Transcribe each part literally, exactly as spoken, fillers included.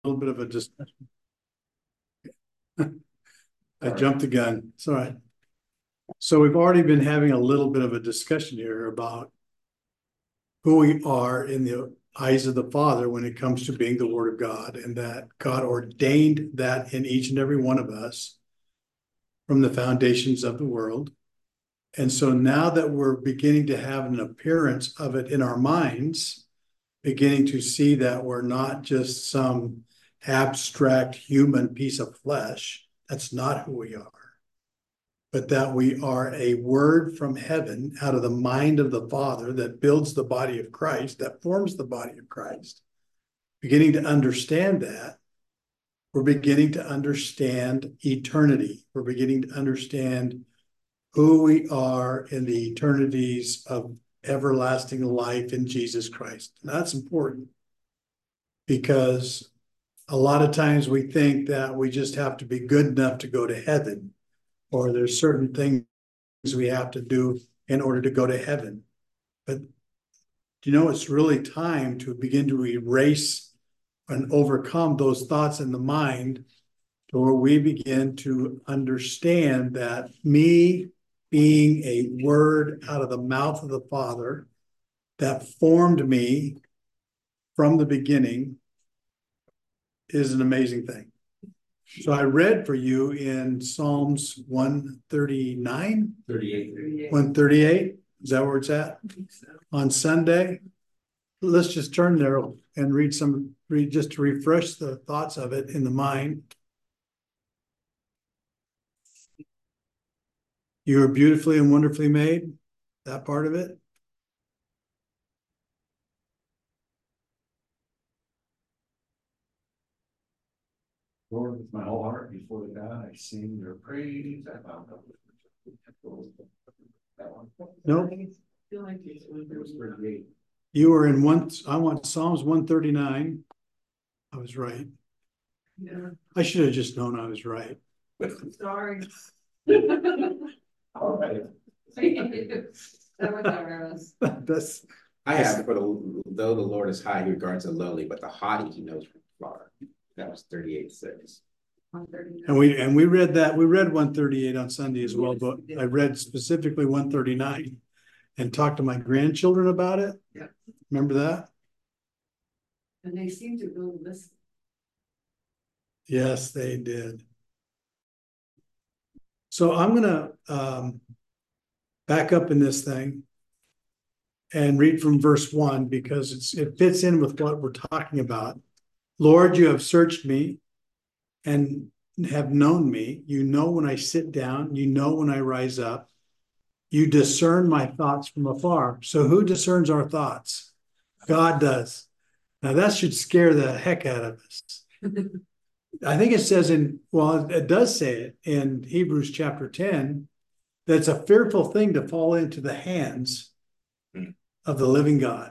little bit of a discussion. I jumped the gun. It's all right. So we've already been having a little bit of a discussion here about who we are in the eyes of the Father when it comes to being the Word of God, and that God ordained that in each and every one of us from the foundations of the world. And so now that we're beginning to have an appearance of it in our minds, beginning to see that we're not just some abstract human piece of flesh, that's not who we are, but that we are a word from heaven out of the mind of the Father that builds the body of Christ, that forms the body of Christ. Beginning to understand that, we're beginning to understand eternity. We're beginning to understand who we are in the eternities of everlasting life in Jesus Christ. And that's important because a lot of times we think that we just have to be good enough to go to heaven, or there's certain things we have to do in order to go to heaven. But you know, it's really time to begin to erase and overcome those thoughts in the mind to where we begin to understand that me being a word out of the mouth of the Father that formed me from the beginning is an amazing thing. So I read for you in Psalms one thirty-nine? thirty-eight. one thirty-eight? Is that where it's at? So. On Sunday? Let's just turn there and read some, read just to refresh the thoughts of it in the mind. You are beautifully and wonderfully made. That part of it. Lord, with my whole heart before God, I sing your praise. I found out that one. Nope. It was thirty-eight. You were in one, I want Psalms one thirty-nine. I was right. Yeah. I should have just known I was right. Sorry. All right. That was ours. That's, I have, for the, though the Lord is high, he regards the lowly, but the haughty he knows from afar. That was thirty-eight six. and we and we read that. We read one thirty-eight on Sunday as well, but I read specifically one thirty-nine and talked to my grandchildren about it. Yeah. Remember that? And they seem to really listen. Yes, they did. So I'm gonna um, back up in this thing and read from verse one because it's it fits in with what we're talking about. Lord, you have searched me and have known me. You know when I sit down, you know when I rise up. You discern my thoughts from afar. So who discerns our thoughts? God does. Now that should scare the heck out of us. I think it says in, well, it does say it in Hebrews chapter ten, that it's a fearful thing to fall into the hands of the living God.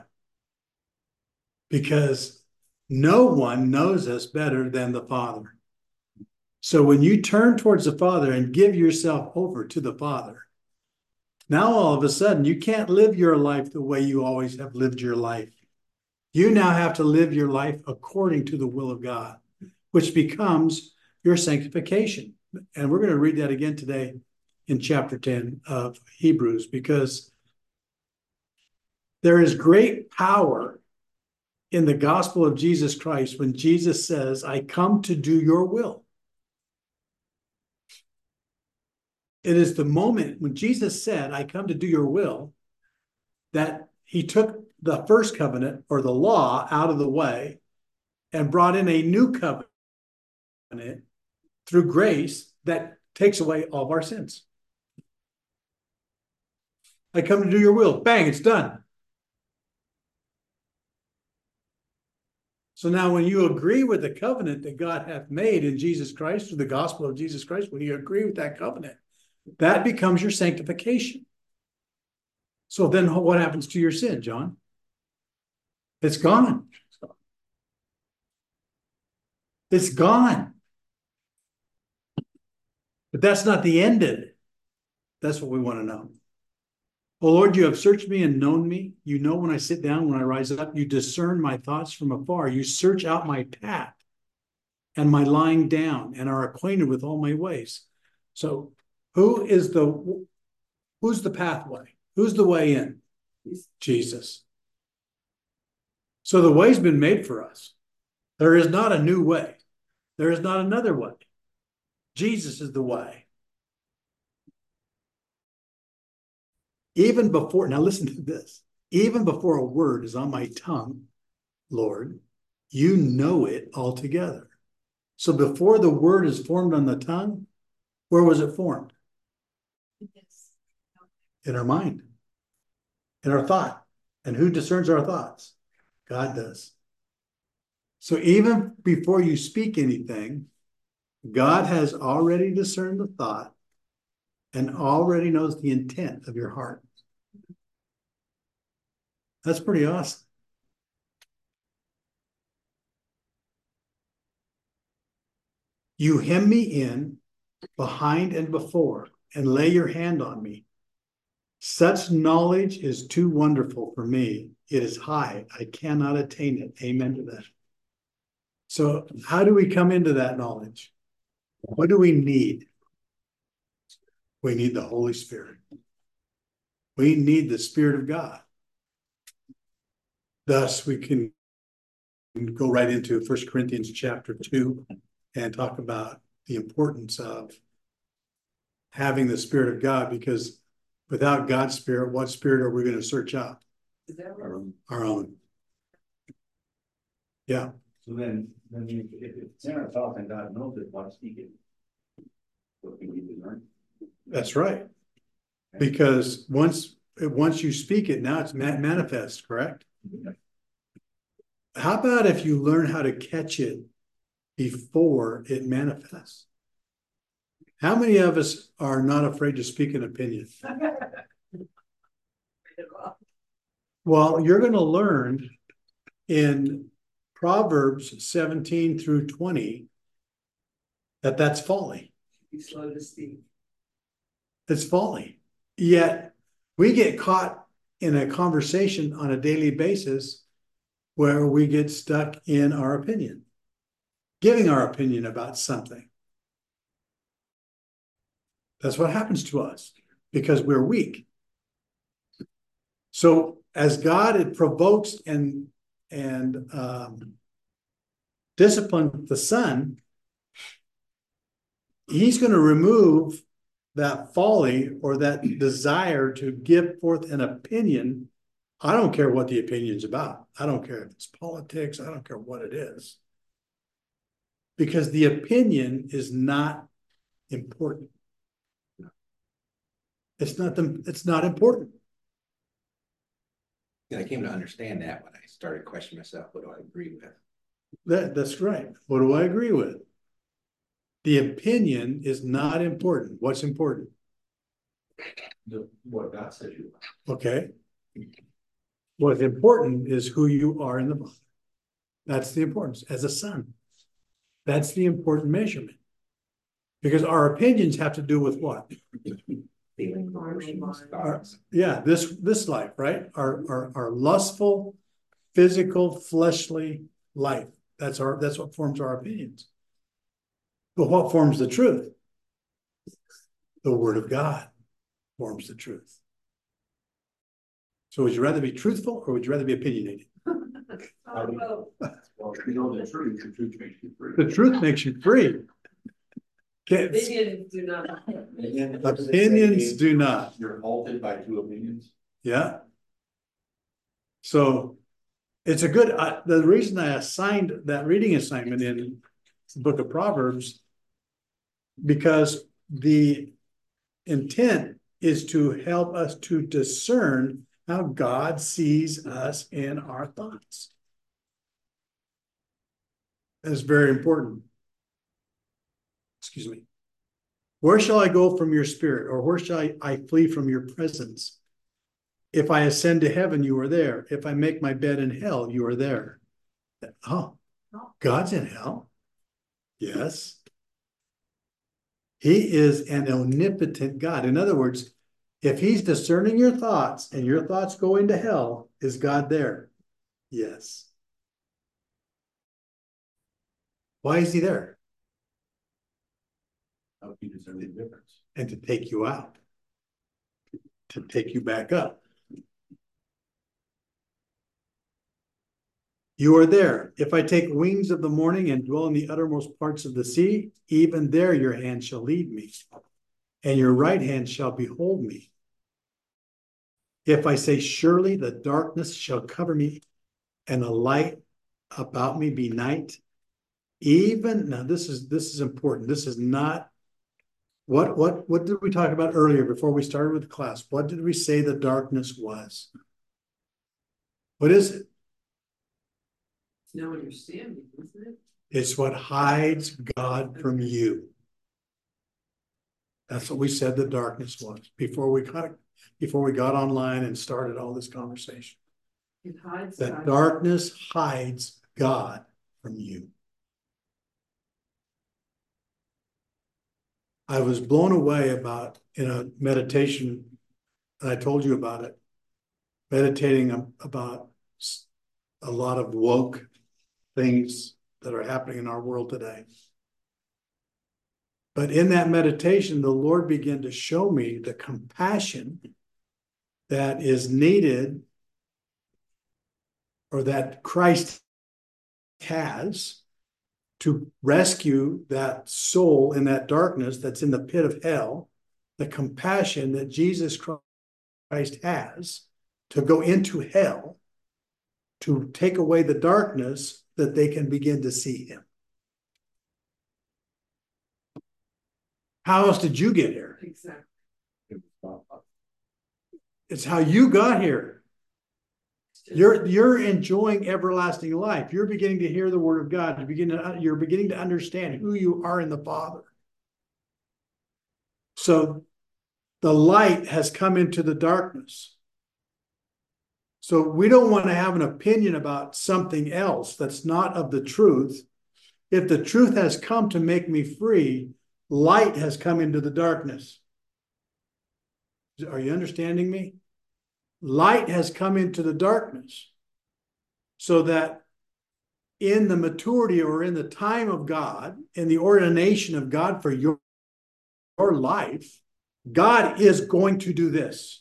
Because no one knows us better than the Father. So when you turn towards the Father and give yourself over to the Father, now all of a sudden you can't live your life the way you always have lived your life. You now have to live your life according to the will of God, which becomes your sanctification. And we're going to read that again today in chapter ten of Hebrews, because there is great power in the gospel of Jesus Christ when Jesus says, I come to do your will. It is the moment when Jesus said, I come to do your will, that he took the first covenant or the law out of the way and brought in a new covenant through grace that takes away all of our sins. I come to do your will. Bang, it's done. So now when you agree with the covenant that God hath made in Jesus Christ, through the gospel of Jesus Christ, when you agree with that covenant, that becomes your sanctification. So then what happens to your sin, John? It's gone. It's gone. But that's not the end of it. That's what we want to know. Oh Lord, you have searched me and known me. You know when I sit down, when I rise up. You discern my thoughts from afar. You search out my path and my lying down, and are acquainted with all my ways. So who is the, who's the pathway? Who's the way in? Jesus. So the way's been made for us. There is not a new way. There is not another way. Jesus is the way. Even before, now listen to this, even before a word is on my tongue, Lord, you know it altogether. So before the word is formed on the tongue, where was it formed? In our mind, in our thought. And who discerns our thoughts? God does. So even before you speak anything, God has already discerned the thought and already knows the intent of your heart. That's pretty awesome. You hem me in behind and before and lay your hand on me. Such knowledge is too wonderful for me. It is high. I cannot attain it. Amen to that. So how do we come into that knowledge? What do we need? We need the Holy Spirit. We need the Spirit of God. Thus, we can go right into First Corinthians chapter two and talk about the importance of having the Spirit of God, because without God's Spirit, what Spirit are we going to search out? Is that Our right? own. Our own. Yeah. So then, then if, if it's in our thoughts and God knows it, why speak it? What we need to learn. That's right. Because once once you speak it, now it's manifest, correct? How about if you learn how to catch it before it manifests? How many of us are not afraid to speak an opinion? Well, you're going to learn in Proverbs seventeen through twenty that that's folly. Be slow to speak. It's folly. Yet we get caught in a conversation on a daily basis where we get stuck in our opinion, giving our opinion about something. That's what happens to us because we're weak. So as God, it provokes and, and um, disciplines the Son, he's going to remove that folly or that desire to give forth an opinion. I don't care what the opinion's about. I don't care if it's politics. I don't care what it is. Because the opinion is not important. It's not the, it's not important. And I came to understand that when I started questioning myself, what do I agree with? That, that's right. What do I agree with? The opinion is not important. What's important? The, what God says you are. Okay. What's important is who you are in the Father. That's the importance as a son. That's the important measurement. Because our opinions have to do with what? Feeling, emotions, thoughts. Yeah, this this life, right? Our, our our lustful, physical, fleshly life. That's our that's what forms our opinions. But what forms the truth? The Word of God forms the truth. So would you rather be truthful or would you rather be opinionated? Oh, Well, you know the truth, the truth makes you free. The truth makes you free. Can't- opinions do not. Opinions do not. You're halted by two opinions. Yeah. So it's a good, uh, the reason I assigned that reading assignment in the book of Proverbs, because the intent is to help us to discern how God sees us in our thoughts. That's very important. Excuse me. Where shall I go from your spirit, or where shall I, I flee from your presence? If I ascend to heaven, you are there. If I make my bed in hell, you are there. Oh, God's in hell? Yes. He is an omnipotent God. In other words, if he's discerning your thoughts and your thoughts go into hell, is God there? Yes. Why is he there? How can you discern the difference? And to take you out, to take you back up. You are there. If I take wings of the morning and dwell in the uttermost parts of the sea, even there your hand shall lead me, and your right hand shall behold me. If I say, surely the darkness shall cover me, and the light about me be night, even now this is this is important. This is not what what what did we talk about earlier before we started with the class? What did we say the darkness was? What is it? No understanding, isn't it? It's what hides God from you. That's what we said the darkness was before we got before we got online and started all this conversation. It hides That God. darkness hides God from you. I was blown away about in a meditation, and I told you about it, meditating about a lot of woke things that are happening in our world today. But in that meditation, the Lord began to show me the compassion that is needed, or that Christ has, to rescue that soul in that darkness that's in the pit of hell, the compassion that Jesus Christ has to go into hell to take away the darkness that they can begin to see him. How else did you get here? Exactly. It was about- It's how you got here. You're you're enjoying everlasting life. You're beginning to hear the word of God. You're beginning to, you're beginning to understand who you are in the Father. So the light has come into the darkness. So we don't want to have an opinion about something else that's not of the truth. If the truth has come to make me free, light has come into the darkness. Are you understanding me? Light has come into the darkness so that in the maturity or in the time of God, in the ordination of God for your, your life, God is going to do this.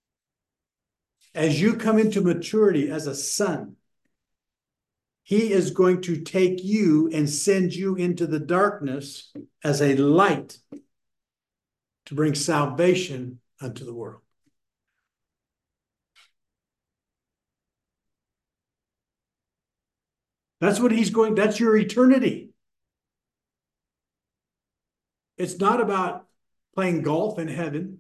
As you come into maturity as a son, he is going to take you and send you into the darkness as a light to bring salvation unto the world. That's what he's going, that's your eternity. It's not about playing golf in heaven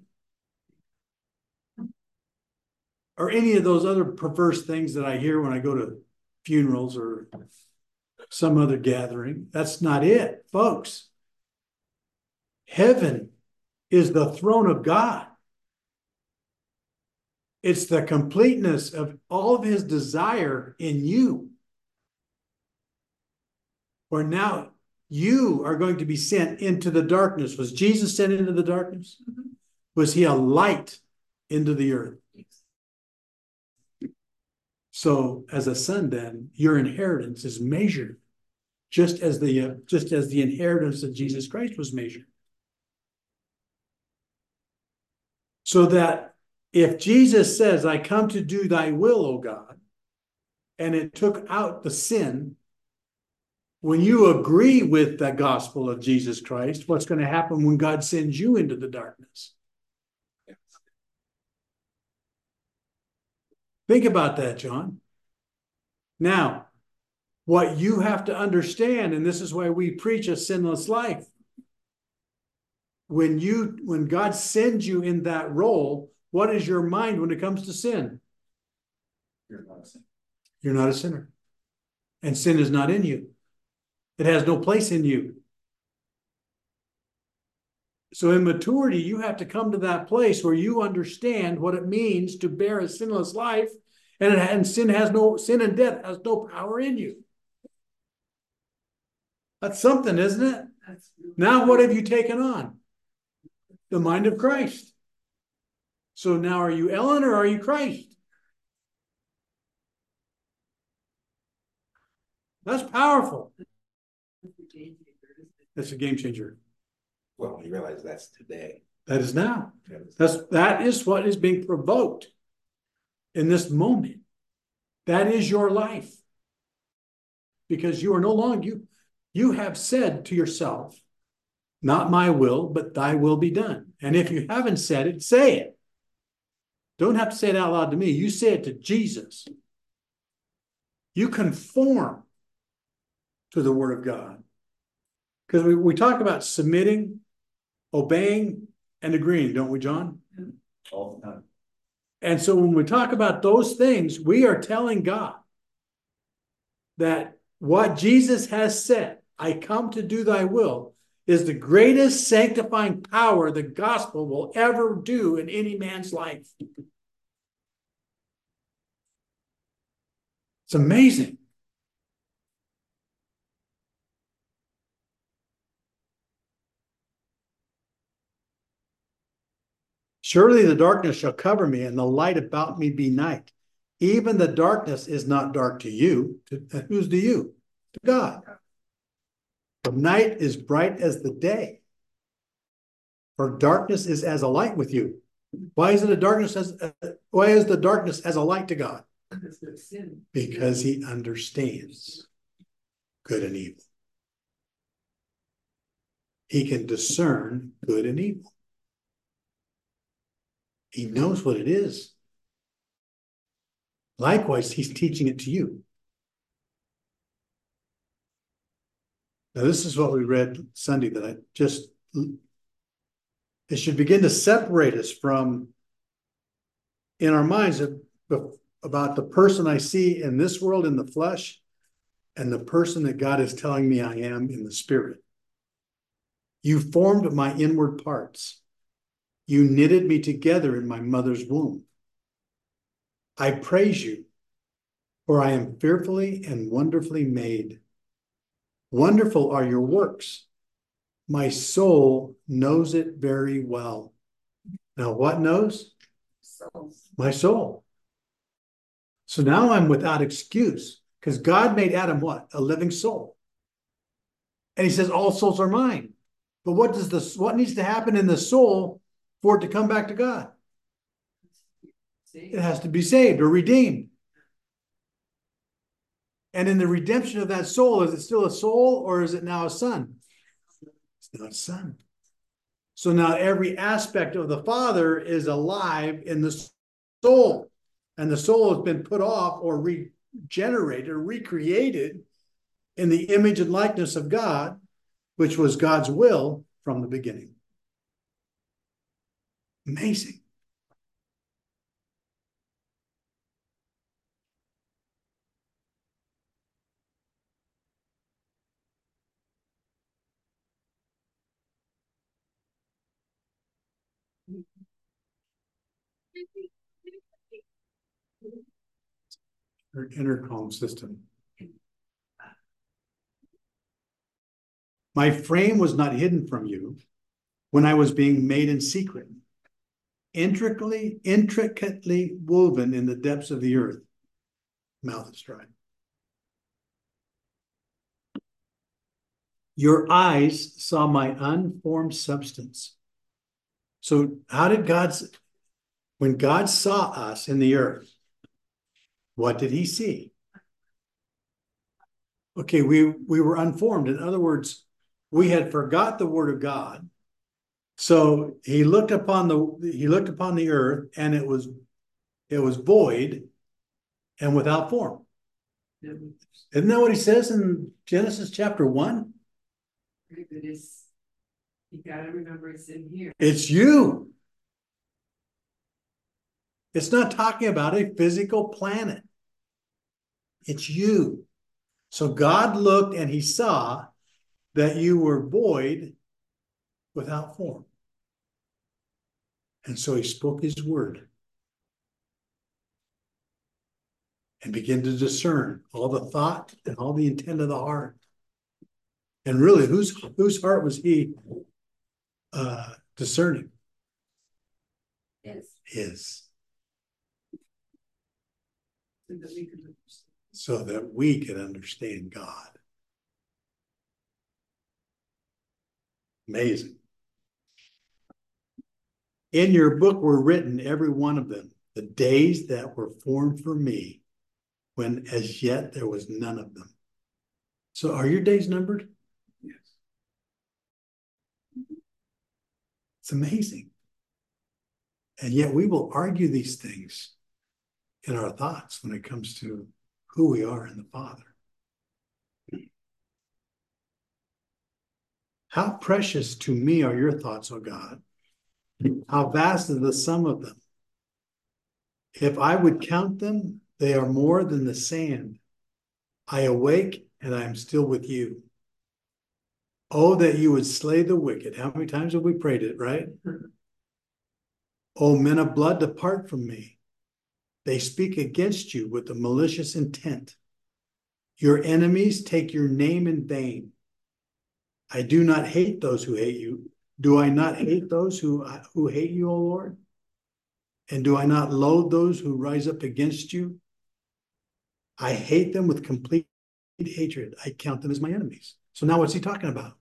or any of those other perverse things that I hear when I go to funerals or some other gathering. That's not it, folks. Heaven is the throne of God. It's the completeness of all of his desire in you. Where now you are going to be sent into the darkness. Was Jesus sent into the darkness? Mm-hmm. Was he a light into the earth? So as a son, then your inheritance is measured just as the uh, just as the inheritance of Jesus Christ was measured. So that if Jesus says, I come to do thy will, O God, and it took out the sin, when you agree with the gospel of Jesus Christ, what's going to happen when God sends you into the darkness? Think about that, John. Now, what you have to understand, and this is why we preach a sinless life, when you when God sends you in that role, what is your mind when it comes to sin? You're not a sinner. You're not a sinner. And sin is not in you. It has no place in you. So in maturity, you have to come to that place where you understand what it means to bear a sinless life, and, it, and sin has no sin and death has no power in you. That's something, isn't it? That's really Now what have you taken on? The mind of Christ. So now are you Ellen or are you Christ? That's powerful. game changer, isn't it? It's a game changer. Well, you realize that's today. That is now. That's, that is what is being provoked in this moment. That is your life. Because you are no longer, you, you have said to yourself, not my will, but thy will be done. And if you haven't said it, say it. Don't have to say it out loud to me. You say it to Jesus. You conform to the word of God. Because we, we talk about submitting, obeying, and agreeing, don't we, John? All the time. And so when we talk about those things, we are telling God that what Jesus has said, I come to do thy will, is the greatest sanctifying power the gospel will ever do in any man's life. It's amazing. Surely the darkness shall cover me, and the light about me be night. Even the darkness is not dark to you. To, who's to you? To God. The night is bright as the day. For darkness is as a light with you. Why is it a darkness as uh, why is the darkness as a light to God? Because there's sin. Because he understands good and evil. He can discern good and evil. He knows what it is. Likewise, he's teaching it to you. Now, this is what we read Sunday that I just, it should begin to separate us from, in our minds, about the person I see in this world in the flesh and the person that God is telling me I am in the spirit. You formed my inward parts. You knitted me together in my mother's womb. I praise you, for I am fearfully and wonderfully made. Wonderful are your works. My soul knows it very well. Now, what knows? So, My soul. So now I'm without excuse, because God made Adam what? A living soul. And he says, all souls are mine. But what does this, what needs to happen in the soul for it to come back to God? see, It has to be saved or redeemed. And in the redemption of that soul, is it still a soul or is it now a son? It's now a son. So now every aspect of the Father is alive in the soul. And the soul has been put off or regenerated or recreated in the image and likeness of God, which was God's will from the beginning. Amazing. Her intercom system. My frame was not hidden from you when I was being made in secret, intricately, intricately woven in the depths of the earth. Mouth is dry. Your eyes saw my unformed substance. So how did God's, when God saw us in the earth, what did he see? Okay, we, we were unformed. In other words, we had forgot the word of God. So he looked upon the he looked upon the earth, and it was it was void and without form. Isn't that what he says in Genesis chapter one? right, but it's, you gotta remember it's in here. It's you. It's not talking about a physical planet. It's you. So God looked and he saw that you were void without form. And so he spoke his word and began to discern all the thought and all the intent of the heart. And really, whose, whose heart was he uh, discerning? Yes. His. So that we can understand. So that we could understand God. Amazing. In your book were written, every one of them, the days that were formed for me, when as yet there was none of them. So are your days numbered? Yes. It's amazing. And yet we will argue these things in our thoughts when it comes to who we are in the Father. How precious to me are your thoughts, O God. How vast is the sum of them. If I would count them, they are more than the sand. I awake and I am still with you. Oh, that you would slay the wicked. How many times have we prayed it, right? Oh, men of blood, depart from me. They speak against you with a malicious intent. Your enemies take your name in vain. I do not hate those who hate you. Do I not hate those who, who hate you, O Lord? And do I not loathe those who rise up against you? I hate them with complete hatred. I count them as my enemies. So now what's he talking about?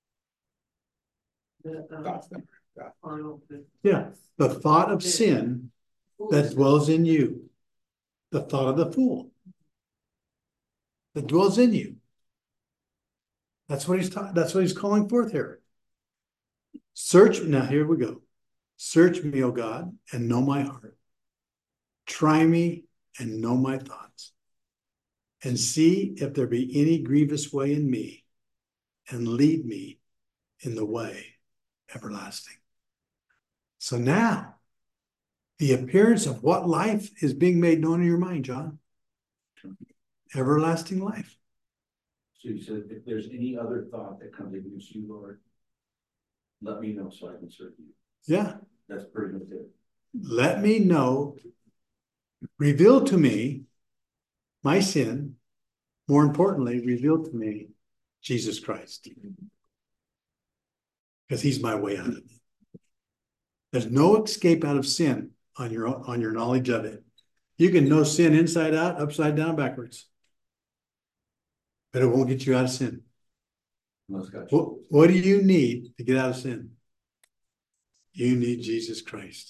The, um, Thoughts that are God. final- the- Yeah, the thought of sin that dwells in you. The thought of the fool that dwells in you. That's what he's ta- that's what he's calling forth here. Search, now here we go. Search me, O God, and know my heart. Try me and know my thoughts. And see if there be any grievous way in me, and lead me in the way everlasting. So now, the appearance of what life is being made known in your mind, John? Everlasting life. So you said, if there's any other thought that comes against you, Lord, let me know so I can serve you. Yeah. That's pretty much it. Let me know, reveal to me my sin. More importantly, reveal to me Jesus Christ. Because he's my way out of it. There's no escape out of sin on your, on your knowledge of it. You can know sin inside out, upside down, backwards. But it won't get you out of sin. Most guys. What, what do you need to get out of sin? You need Jesus Christ.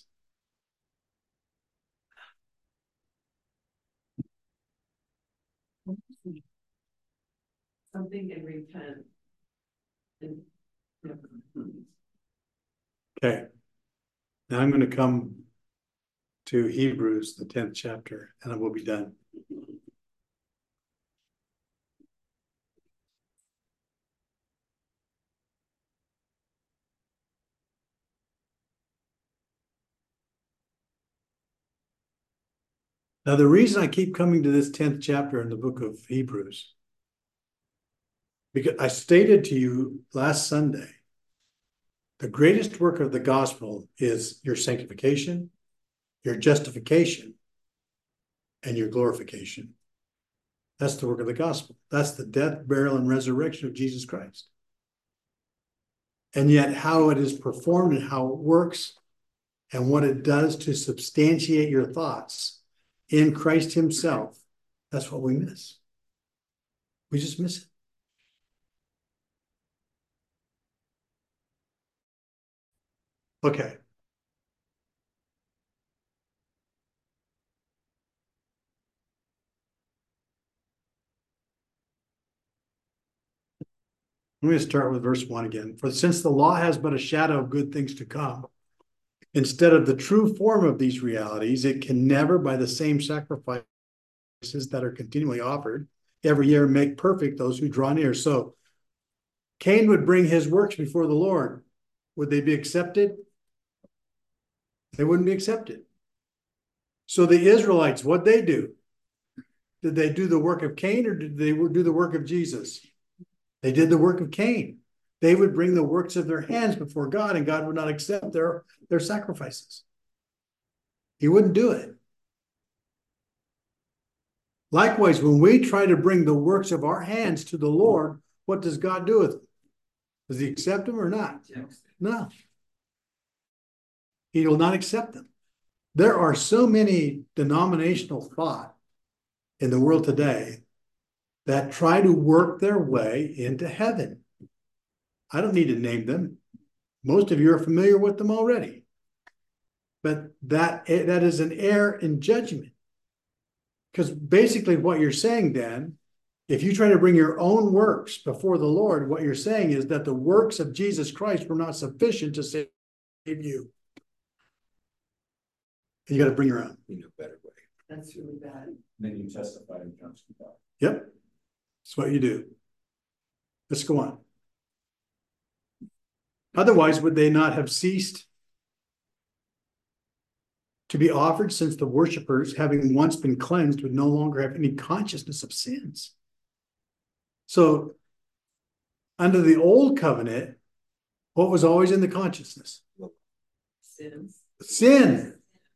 Something and repent. And, yeah. Okay. Now I'm going to come to Hebrews, the tenth chapter, and I will be done. Now, the reason I keep coming to this tenth chapter in the book of Hebrews, because I stated to you last Sunday, the greatest work of the gospel is your sanctification, your justification, and your glorification. That's the work of the gospel. That's the death, burial, and resurrection of Jesus Christ. And yet how it is performed and how it works and what it does to substantiate your thoughts in Christ himself, that's what we miss. We just miss it. Okay. I'm going to start with verse one again. For since the law has but a shadow of good things to come, instead of the true form of these realities, it can never, by the same sacrifices that are continually offered every year, make perfect those who draw near. So Cain would bring his works before the Lord. Would they be accepted? They wouldn't be accepted. So the Israelites, what'd they do? Did they do the work of Cain or did they do the work of Jesus? They did the work of Cain. They would bring the works of their hands before God, and God would not accept their, their sacrifices. He wouldn't do it. Likewise, when we try to bring the works of our hands to the Lord, what does God do with them? Does he accept them or not? No. He will not accept them. There are so many denominational thought in the world today that try to work their way into heaven. I don't need to name them. Most of you are familiar with them already. But that, that is an error in judgment. Because basically what you're saying then, if you try to bring your own works before the Lord, what you're saying is that the works of Jesus Christ were not sufficient to save you. You got to bring your own. You know, better way. That's really bad. Then you testify against God. Yep. That's what you do. Let's go on. Otherwise, would they not have ceased to be offered, since the worshipers, having once been cleansed, would no longer have any consciousness of sins? So, under the old covenant, what was always in the consciousness? Sins. Sin.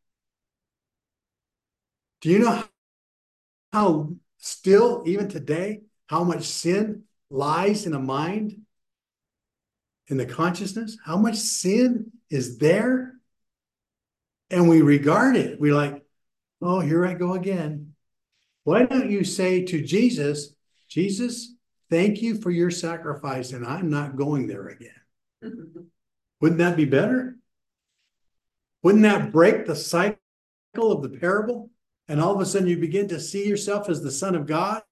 Do you know how still, even today, how much sin lies in the mind, in the consciousness? How much sin is there? And we regard it. We're like, oh, here I go again. Why don't you say to Jesus, Jesus, thank you for your sacrifice, and I'm not going there again. Wouldn't that be better? Wouldn't that break the cycle of the parable? And all of a sudden you begin to see yourself as the Son of God?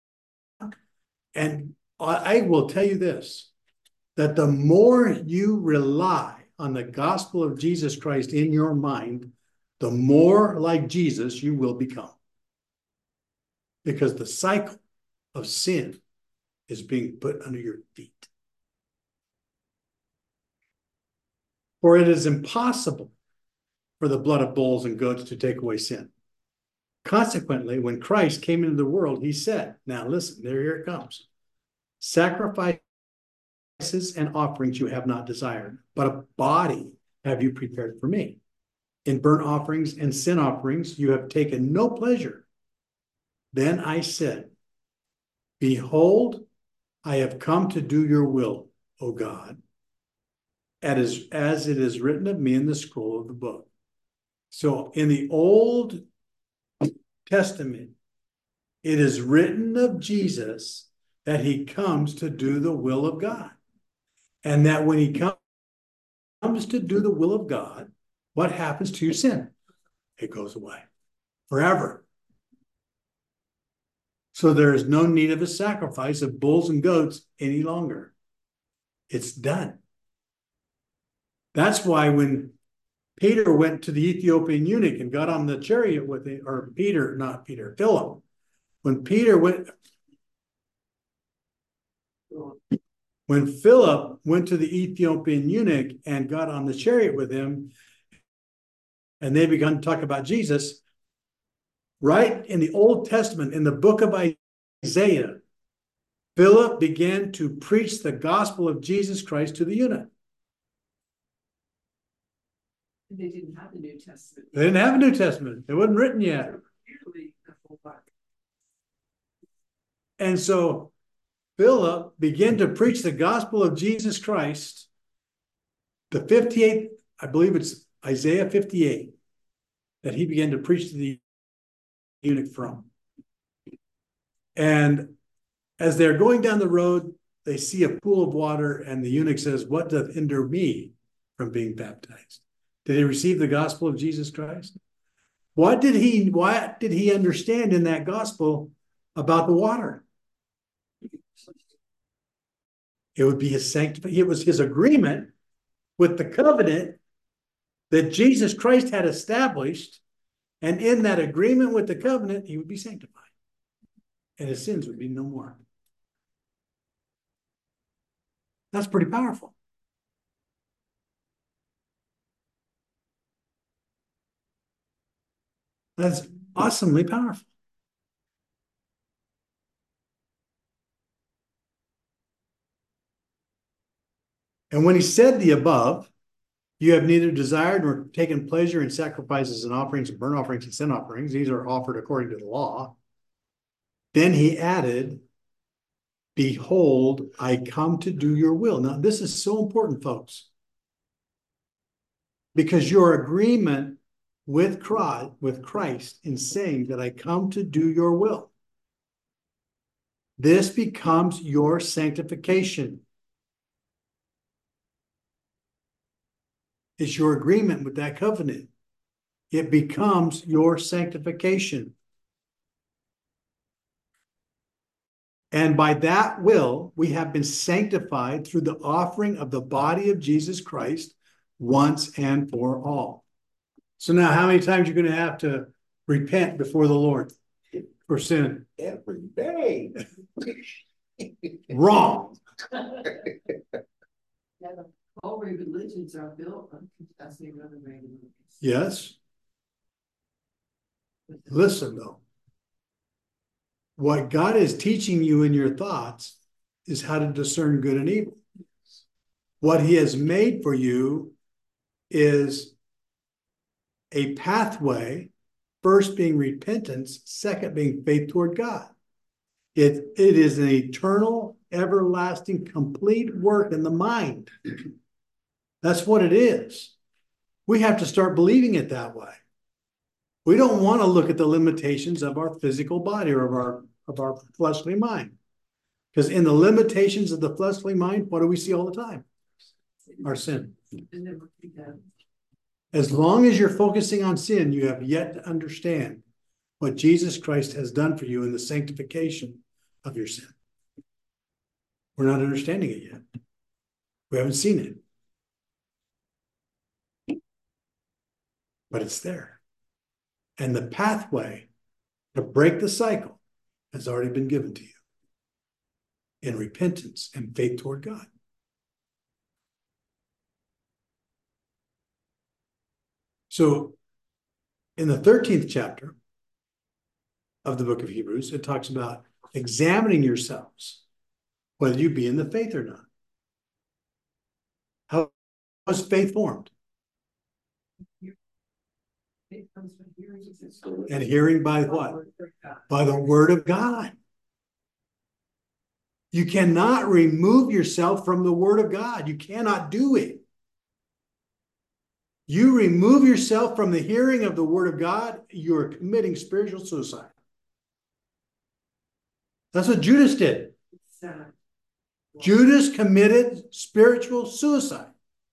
And I will tell you this, that the more you rely on the gospel of Jesus Christ in your mind, the more like Jesus you will become. Because the cycle of sin is being put under your feet. For it is impossible for the blood of bulls and goats to take away sin. Consequently, when Christ came into the world, he said, now listen, there here it comes. Sacrifices and offerings you have not desired, but a body have you prepared for me. In burnt offerings and sin offerings you have taken no pleasure. Then I said, behold, I have come to do your will, O God, as, as it is written of me in the scroll of the book. So in the Old Testament, it is written of Jesus that he comes to do the will of God. And that when he comes to do the will of God, what happens to your sin? It goes away forever. So there is no need of a sacrifice of bulls and goats any longer. It's done. That's why when Peter went to the Ethiopian eunuch and got on the chariot with him, or Peter, not Peter, Philip. When Peter went, when Philip went to the Ethiopian eunuch and got on the chariot with him, and they began to talk about Jesus, right in the Old Testament, in the book of Isaiah, Philip began to preach the gospel of Jesus Christ to the eunuch. They didn't have the New Testament. They didn't have a New Testament. It wasn't written yet. Nearly the whole book. And so Philip began to preach the gospel of Jesus Christ. The fifty-eighth, I believe it's Isaiah fifty-eight, that he began to preach to the eunuch from. And as they're going down the road, they see a pool of water, and the eunuch says, what doth hinder me from being baptized? Did he receive the gospel of Jesus Christ? What did he, what did he understand in that gospel about the water? It would be his sanctification. It was his agreement with the covenant that Jesus Christ had established. And in that agreement with the covenant, he would be sanctified. And his sins would be no more. That's pretty powerful. That's awesomely powerful. And when he said the above, you have neither desired nor taken pleasure in sacrifices and offerings and burnt offerings and sin offerings. These are offered according to the law. Then he added, behold, I come to do your will. Now, this is so important, folks, because your agreement with Christ, with Christ in saying that I come to do your will, this becomes your sanctification. is your agreement with that covenant. It becomes your sanctification. And by that will, we have been sanctified through the offering of the body of Jesus Christ once and for all. So now how many times are you going to have to repent before the Lord for sin? Every day. Wrong. Yeah, all religions are built on confessing other religions. Yes. Listen though. What God is teaching you in your thoughts is how to discern good and evil. What he has made for you is a pathway, first being repentance, second being faith toward God. It, it is an eternal, everlasting, complete work in the mind. That's what it is. We have to start believing it that way. We don't want to look at the limitations of our physical body or of our, of our fleshly mind. Because in the limitations of the fleshly mind, what do we see all the time? Our sin. And then we have As long as you're focusing on sin, you have yet to understand what Jesus Christ has done for you in the sanctification of your sin. We're not understanding it yet. We haven't seen it. But it's there. And the pathway to break the cycle has already been given to you in repentance and faith toward God. So in the thirteenth chapter of the book of Hebrews, it talks about examining yourselves, whether you be in the faith or not. How was faith formed? faith comes from hearing. And hearing by what? By the word of God. You cannot remove yourself from the word of God. You cannot do it. You remove yourself from the hearing of the word of God, you are committing spiritual suicide. That's what Judas did. Judas committed spiritual suicide.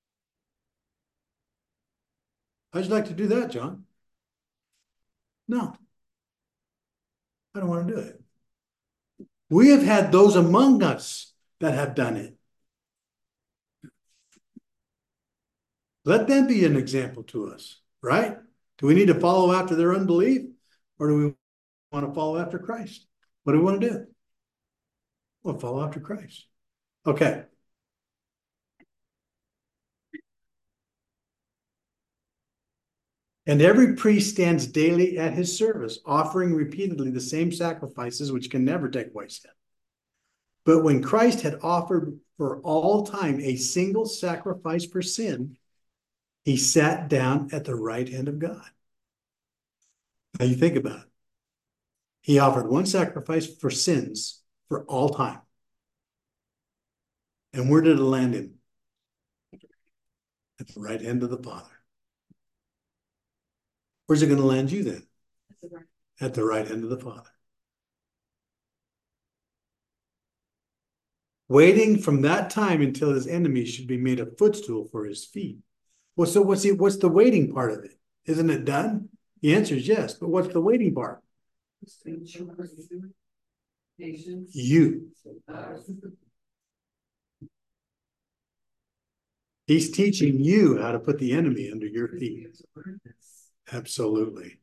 How'd you like to do that, John? No. I don't want to do it. We have had those among us that have done it. Let them be an example to us, right? Do we need to follow after their unbelief? Or do we want to follow after Christ? What do we want to do? We'll follow after Christ. Okay. And every priest stands daily at his service, offering repeatedly the same sacrifices which can never take away sin. But when Christ had offered for all time a single sacrifice for sin, he sat down at the right hand of God. Now you think about it. He offered one sacrifice for sins for all time. And where did it land him? At the right hand of the Father. Where's it going to land you then? At the right hand of the Father. Waiting from that time until his enemies should be made a footstool for his feet. Well, so what's the, what's the waiting part of it? Isn't it done? The answer is yes, but what's the waiting part? Patience. You. He's teaching you how to put the enemy under your feet. Absolutely.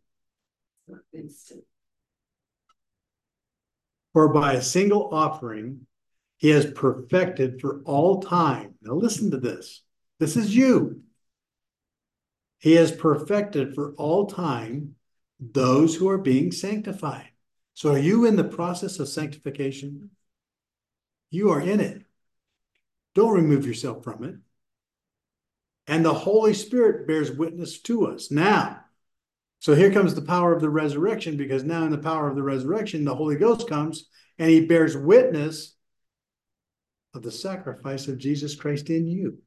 For by a single offering, he has perfected for all time. Now listen to this. This is you. He has perfected for all time those who are being sanctified. So are you in the process of sanctification? You are in it. Don't remove yourself from it. And the Holy Spirit bears witness to us. Now, so here comes the power of the resurrection, because now in the power of the resurrection, the Holy Ghost comes and he bears witness of the sacrifice of Jesus Christ in you.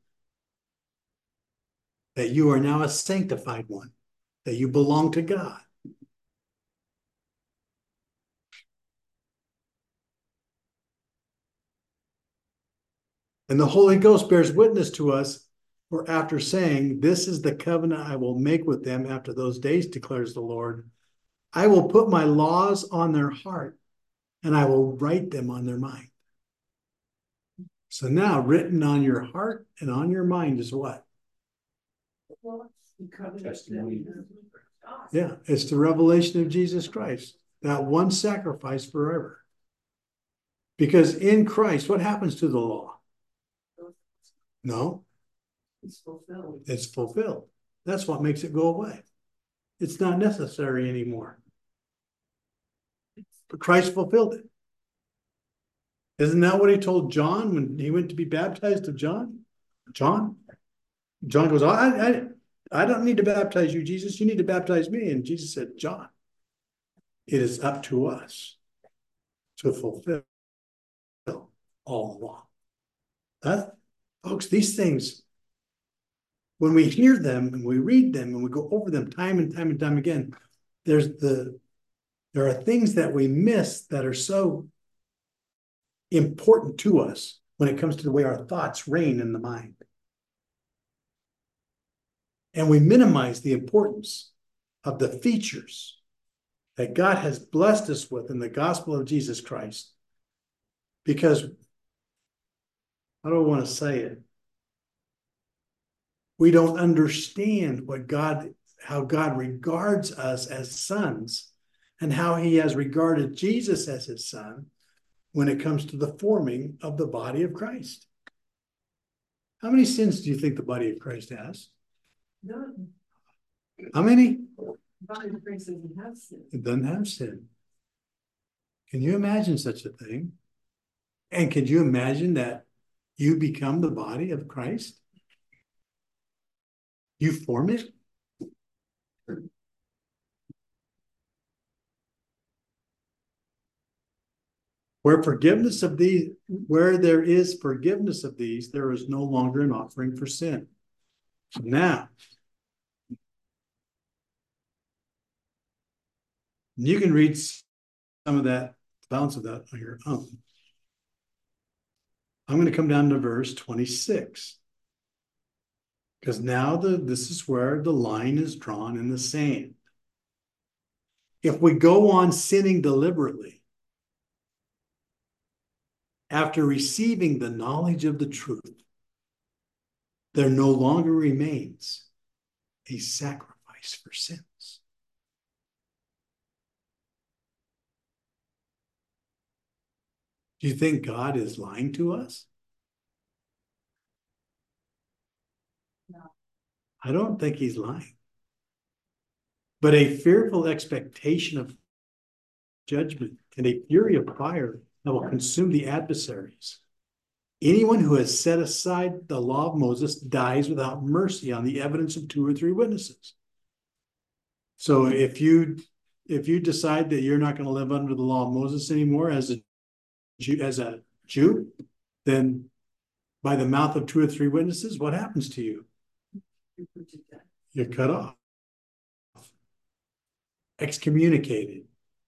That you are now a sanctified one, that you belong to God. And the Holy Ghost bears witness to us For after saying, this is the covenant I will make with them after those days, declares the Lord, I will put my laws on their heart, and I will write them on their mind. So now written on your heart and on your mind is what? Testimony. Yeah, it's the revelation of Jesus Christ, that one sacrifice forever. Because in Christ, what happens to the law? No, It's fulfilled. it's fulfilled. That's what makes it go away. It's not necessary anymore. But Christ fulfilled it. Isn't that what he told John when he went to be baptized of John? John? John goes, I, I, I don't need to baptize you, Jesus. You need to baptize me. And Jesus said, John, it is up to us to fulfill all the law. That, folks, these things, when we hear them and we read them and we go over them time and time and time again, there's the there are things that we miss that are so important to us when it comes to the way our thoughts reign in the mind. And we minimize the importance of the features that God has blessed us with in the gospel of Jesus Christ. Because, I don't want to say it, we don't understand what God, how God regards us as sons and how he has regarded Jesus as his son when it comes to the forming of the body of Christ. How many sins do you think the body of Christ has? None. How many? Body of Christ doesn't have sin. It doesn't have sin. Can you imagine such a thing? And could you imagine that you become the body of Christ? You form it? Where forgiveness of these, where there is forgiveness of these, there is no longer an offering for sin. So now, you can read some of that, the balance of that on your own. I'm going to come down to verse twenty-six. Because now the this is where the line is drawn in the sand. If we go on sinning deliberately, after receiving the knowledge of the truth, there no longer remains a sacrifice for sins. Do you think God is lying to us? No. I don't think he's lying. But a fearful expectation of judgment and a fury of fire that will consume the adversaries. Anyone who has set aside the law of Moses dies without mercy on the evidence of two or three witnesses. So if you if you decide that you're not going to live under the law of Moses anymore as a Jew, as a Jew, then by the mouth of two or three witnesses, what happens to you? You're cut off, excommunicated.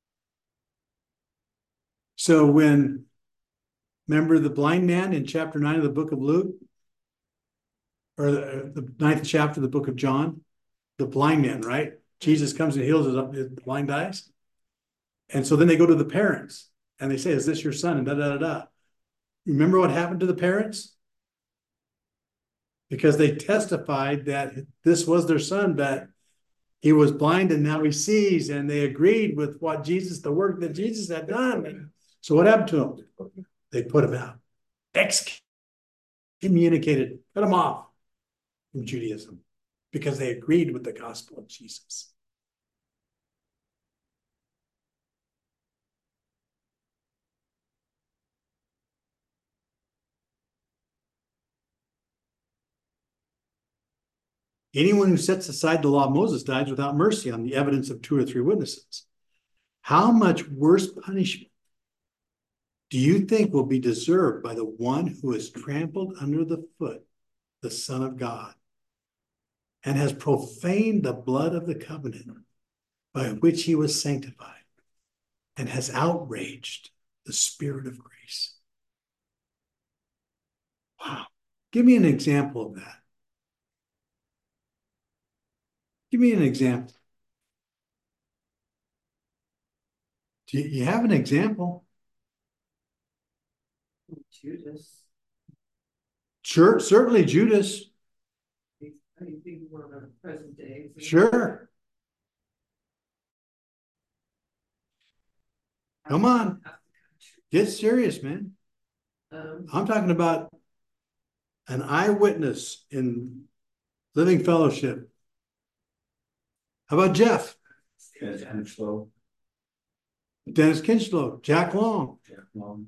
So when, remember the blind man in chapter nine of the book of Luke, or the, the ninth chapter of the book of John, the blind man, right? Jesus comes and heals his, his blind eyes. And so then they go to the parents and they say, is this your son? And da, da, da, da. Remember what happened to the parents? Because they testified that this was their son, but he was blind and now he sees, and they agreed with what Jesus, the work that Jesus had done. So what happened to him? They put him out. Excommunicated, cut him off from Judaism because they agreed with the gospel of Jesus. Anyone who sets aside the law of Moses dies without mercy on the evidence of two or three witnesses. How much worse punishment do you think will be deserved by the one who has trampled under the foot the Son of God and has profaned the blood of the covenant by which he was sanctified and has outraged the Spirit of grace? Wow. Give me an example of that. Give me an example. Do you, you have an example? Judas, Sure, certainly Judas. I think more of a present day. Sure. Come on. Get serious, man. Um, I'm talking about an eyewitness in Living Fellowship. How about Jeff? Dennis Kinchlow, Dennis Kinchlow, Jack Long, Jack Long,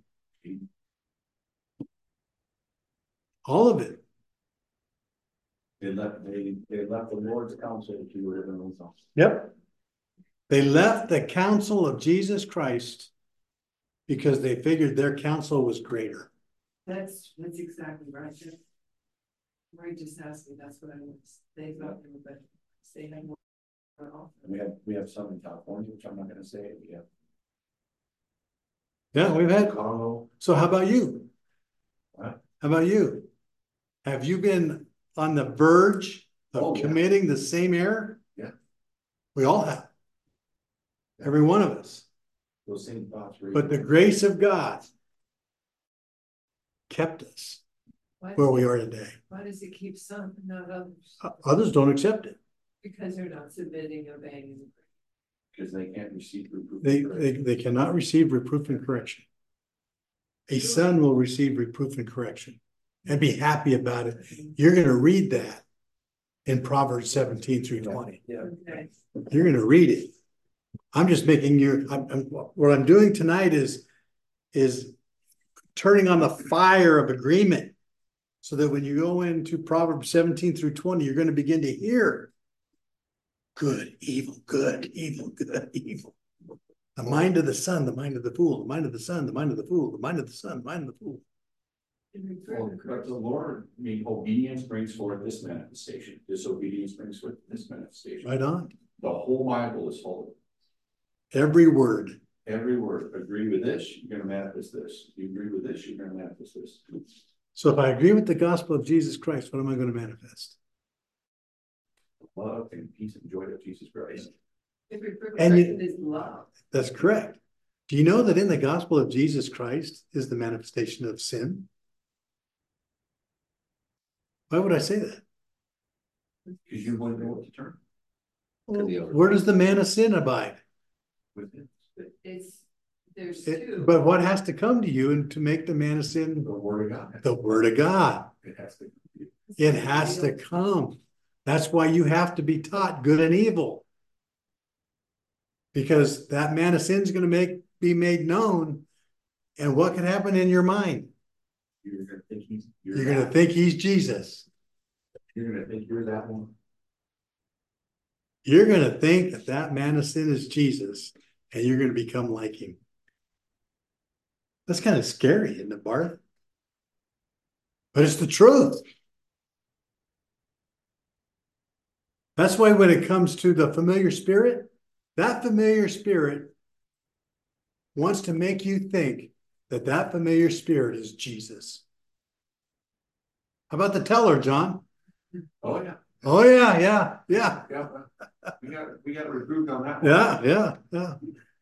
all of it. they left, they, they left the Lord's counsel to live in those houses. Yep. They left the counsel of Jesus Christ because they figured their counsel was greater. that's, that's exactly right, Jeff. Murray just asked me, that's what I was, they thought they were better, they had more. We have, we have some in California, which I'm not gonna say, we have Yeah, we've had. Chicago. So how about you? What? How about you? Have you been on the verge of Oh, yeah. committing the same error? Yeah. We all have. Every one of us. Those same thoughts. were- But the grace of God kept us Why where does we it- are today. Why does it keep some and not others? O- Others don't accept it. Because they're not submitting, obeying. Because they can't receive reproof. They, they, they cannot receive reproof and correction. A son will receive reproof and correction and be happy about it. You're going to read that in Proverbs seventeen through twenty. Yeah. Okay. You're going to read it. I'm just making your, I'm, I'm, what I'm doing tonight is, is turning on the fire of agreement so that when you go into Proverbs seventeen through twenty, you're going to begin to hear good, evil, good, evil, good, evil. The mind of the son, the mind of the fool, the mind of the son, the mind of the fool, the mind of the son, the mind of the fool. Well, but the Lord, I mean, obedience brings forth this manifestation, disobedience brings forth this manifestation. Right on. The whole Bible is full of Every word. every word. Agree with this, you're gonna manifest this. You agree with this, you're gonna manifest this. So if I agree with the gospel of Jesus Christ, what am I going to manifest? Love and peace and joy of Jesus Christ. Every And you- person is love. That's correct. Do you know that in the gospel of Jesus Christ is the manifestation of sin? Why would I say that? Because you wouldn't know what to turn Well, where does the man of sin abide? with it. It's, there's It- two. but what has to come to you and to make the man of sin? The word of God. The word of God. It has to. It has to come. That's why you have to be taught good and evil. Because that man of sin is going to make be made known. And what can happen in your mind? You're gonna think he's. You're going to that. think he's Jesus. You're gonna think you're that one. You're going to think that that man of sin is Jesus. And you're going to become like him. That's kind of scary, isn't it, Bart? But it's the truth. That's why when it comes to the familiar spirit, that familiar spirit wants to make you think that that familiar spirit is Jesus. How about the teller, John? Oh, yeah. Oh, yeah, yeah, yeah, Yeah. We got, we got a recruit on that. one. yeah, yeah, yeah.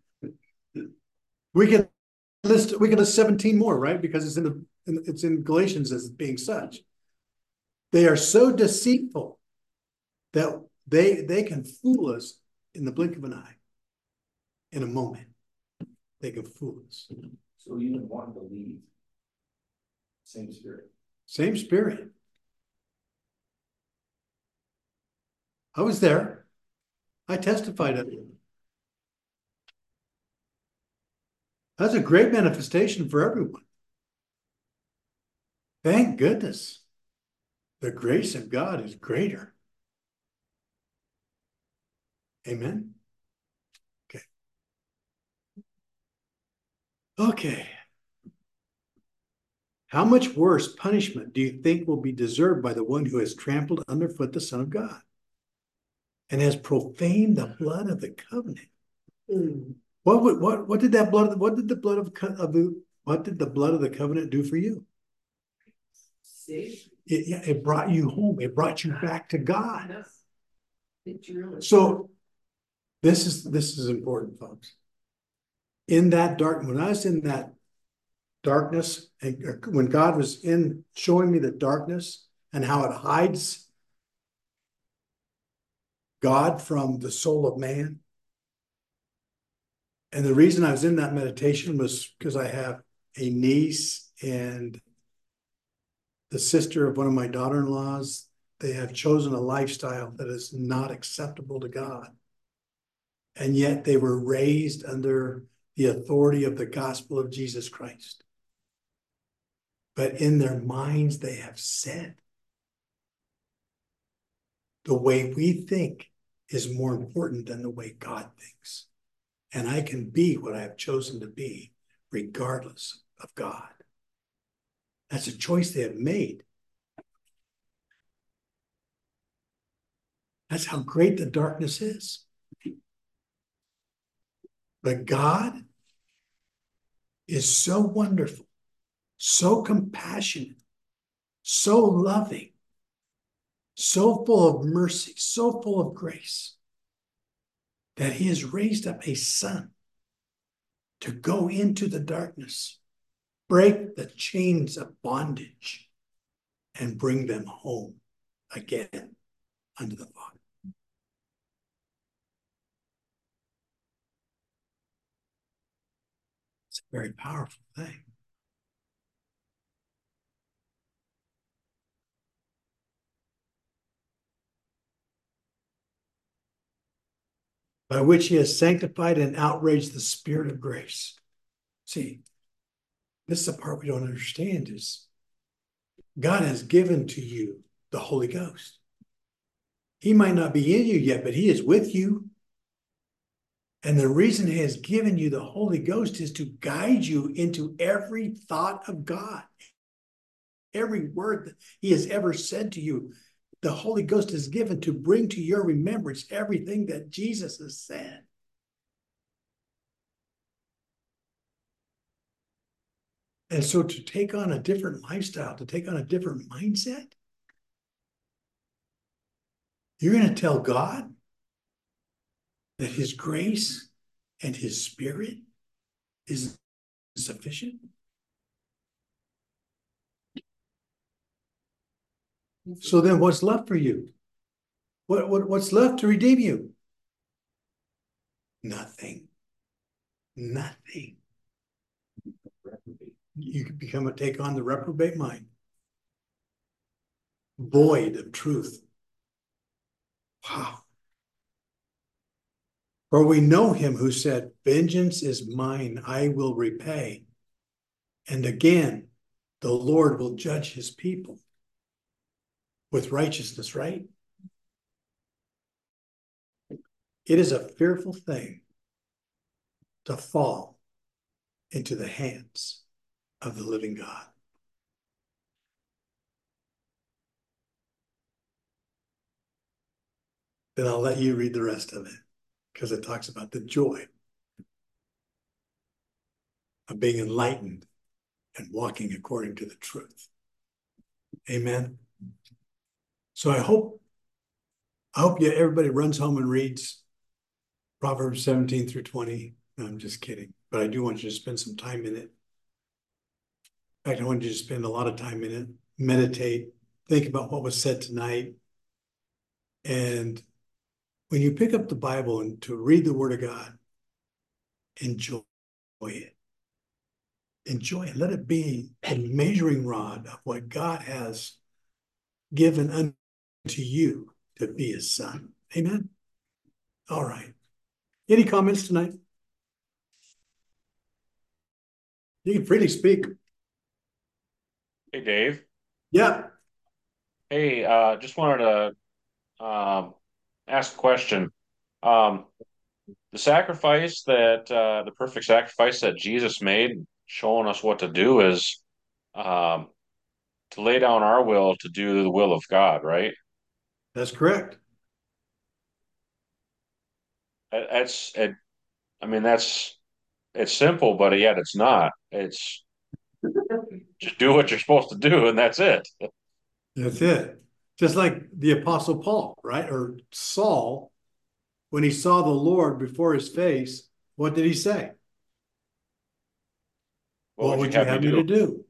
We can list, we can list seventeen more, right? Because it's in the, in- it's in Galatians as being such. They are so deceitful that they, they can fool us in the blink of an eye. In a moment, they can fool us. So you didn't want to believe. Same spirit. Same spirit. I was there. I testified of it. That's a great manifestation for everyone. Thank goodness. The grace of God is greater. Amen. Okay. Okay. How much worse punishment do you think will be deserved by the one who has trampled underfoot the Son of God and has profaned the blood of the covenant? What would what what did that blood? What did the blood of, co- of the what did the blood of the covenant do for you? See? It, yeah, it brought you home. It brought you back to God. Yes. It drew. So this is, this is important, folks. In that dark, when I was in that darkness, and when God was in showing me the darkness and how it hides God from the soul of man. And the reason I was in that meditation was because I have a niece and the sister of one of my daughter-in-laws. They have chosen a lifestyle that is not acceptable to God. And yet they were raised under the authority of the gospel of Jesus Christ. But in their minds, they have said, the way we think is more important than the way God thinks. And I can be what I have chosen to be, regardless of God. That's a choice they have made. That's how great the darkness is. But God is so wonderful, so compassionate, so loving, so full of mercy, so full of grace, that he has raised up a son to go into the darkness, break the chains of bondage, and bring them home again unto the Father. It's a very powerful thing. By which he has sanctified and outraged the spirit of grace. See, this is the part we don't understand is God has given to you the Holy Ghost. He might not be in you yet, but he is with you. And the reason he has given you the Holy Ghost is to guide you into every thought of God. Every word that he has ever said to you, the Holy Ghost is given to bring to your remembrance everything that Jesus has said. And so to take on a different lifestyle, to take on a different mindset, you're going to tell God that his grace and his spirit is sufficient? So then what's left for you? What, what, what's left to redeem you? Nothing. Nothing. You can become a take on the reprobate mind. Void of truth. Wow. For we know him who said, vengeance is mine, I will repay. And again, the Lord will judge his people with righteousness, right? It is a fearful thing to fall into the hands of the living God. Then I'll let you read the rest of it because it talks about the joy of being enlightened and walking according to the truth. Amen. So I hope, I hope you, everybody runs home and reads Proverbs seventeen through twenty. No, I'm just kidding. But I do want you to spend some time in it. In fact, I want you to spend a lot of time in it. Meditate. Think about what was said tonight. And when you pick up the Bible and to read the Word of God, enjoy it. Enjoy it. Let it be a measuring rod of what God has given unto you to be his son. Amen? All right. Any comments tonight? You can freely speak. Hey, Dave. Yeah. Hey, uh, just wanted to um, ask a question. Um, the sacrifice that uh, the perfect sacrifice that Jesus made, showing us what to do, is um, to lay down our will to do the will of God, right? That's correct. That- That's it. I mean, that's it's simple, but yet it's not. It's just do what you're supposed to do, and that's it. That's it. Just like the Apostle Paul, right? Or Saul, when he saw the Lord before his face, what did he say? What, would you have me to do?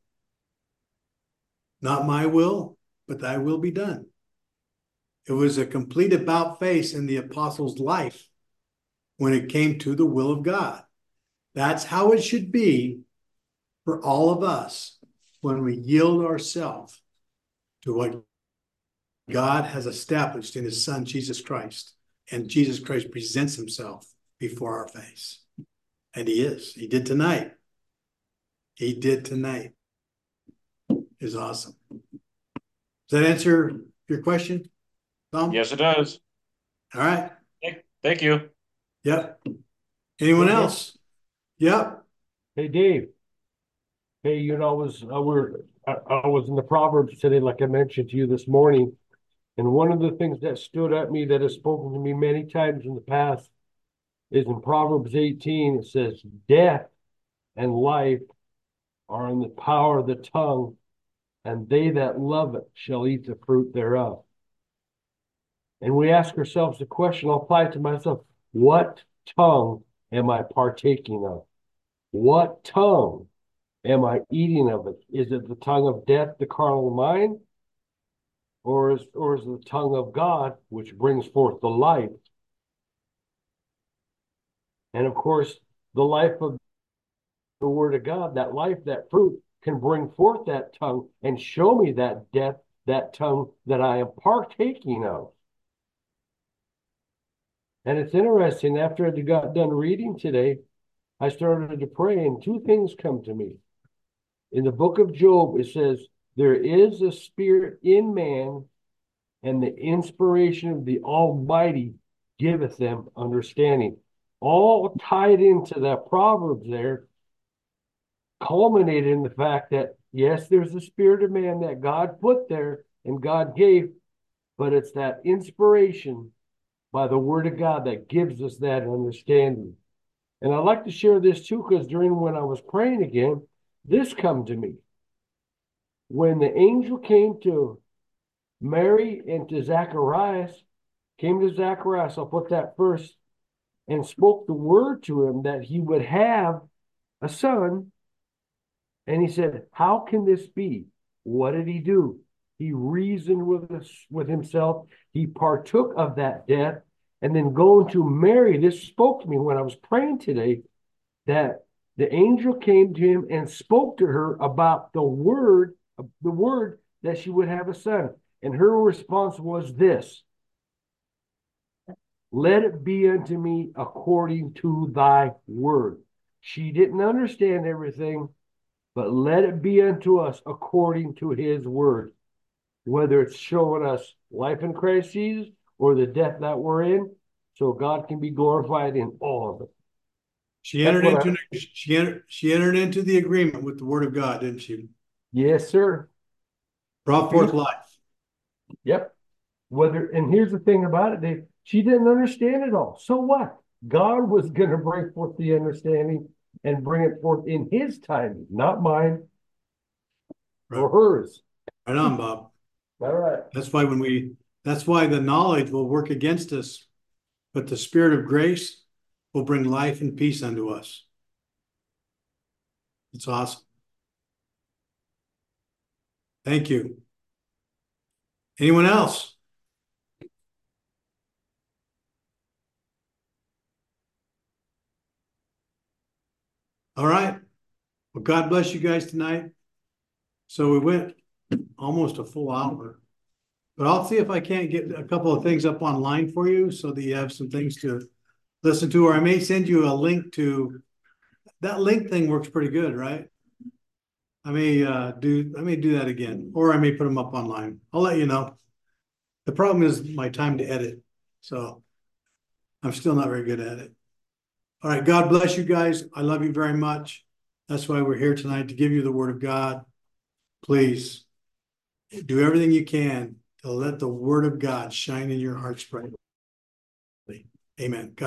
Not my will, but thy will be done. It was a complete about face in the apostle's life when it came to the will of God. That's how it should be for all of us when we yield ourselves to what God has established in his son, Jesus Christ. And Jesus Christ presents himself before our face. And he is. He did tonight. He did tonight. Is awesome. Does that answer your question, Tom? Yes, it does. All right. Thank, thank you. Yep. Anyone Okay. else? Yep. Hey, Dave. Hey, you know, I was I were I, I was in the Proverbs today, like I mentioned to you this morning, and one of the things that stood at me that has spoken to me many times in the past is in Proverbs eighteen. It says, "Death and life are in the power of the tongue, and they that love it shall eat the fruit thereof." And we ask ourselves the question, I'll apply it to myself, what tongue am I partaking of? What tongue am I eating of it? Is it the tongue of death, the carnal mind? Or is, or is it the tongue of God, which brings forth the life? And of course, the life of the word of God, that life, that fruit, can bring forth that tongue and show me that death, that tongue that I am partaking of. And it's interesting, after I got done reading today, I started to pray, and two things come to me. In the book of Job, it says, there is a spirit in man, and the inspiration of the Almighty giveth them understanding. All tied into that Proverbs there, culminated in the fact that, yes, there's a spirit of man that God put there and God gave, but it's that inspiration by the word of God that gives us that understanding. And I'd like to share this too, because during when I was praying again, this come to me. When the angel came to Mary and to Zacharias, came to Zacharias, I'll put that first, and spoke the word to him that he would have a son. And he said, how can this be? What did he do? He reasoned with us, with himself. He partook of that death. And then going to Mary, this spoke to me when I was praying today, that the angel came to him and spoke to her about the word, the word that she would have a son. And her response was this: let it be unto me according to thy word. She didn't understand everything, but let it be unto us according to his word. Whether it's showing us life in Christ Jesus or the death that we're in, so God can be glorified in all of it. She entered into I, she entered she entered into the agreement with the word of God, didn't she? Yes, sir. Brought forth life. Yep. Whether and here's the thing about it, Dave, she didn't understand it all. So what? God was going to bring forth the understanding and bring it forth in his timing, not mine right. or hers. Right on, Bob. All right. That's why when we that's why the knowledge will work against us, but the spirit of grace will bring life and peace unto us. It's awesome. Thank you. Anyone else? All right. Well, God bless you guys tonight. So we went almost a full hour, but I'll see if I can't get a couple of things up online for you so that you have some things to listen to, or I may send you a link to that link thing. Works pretty good, right? I may uh, do, I may do that again, or I may put them up online. I'll let you know. The problem is my time to edit. So I'm still not very good at it. All right. God bless you guys. I love you very much. That's why we're here tonight, to give you the word of God. Please do everything you can to let the word of God shine in your hearts brightly. Amen. God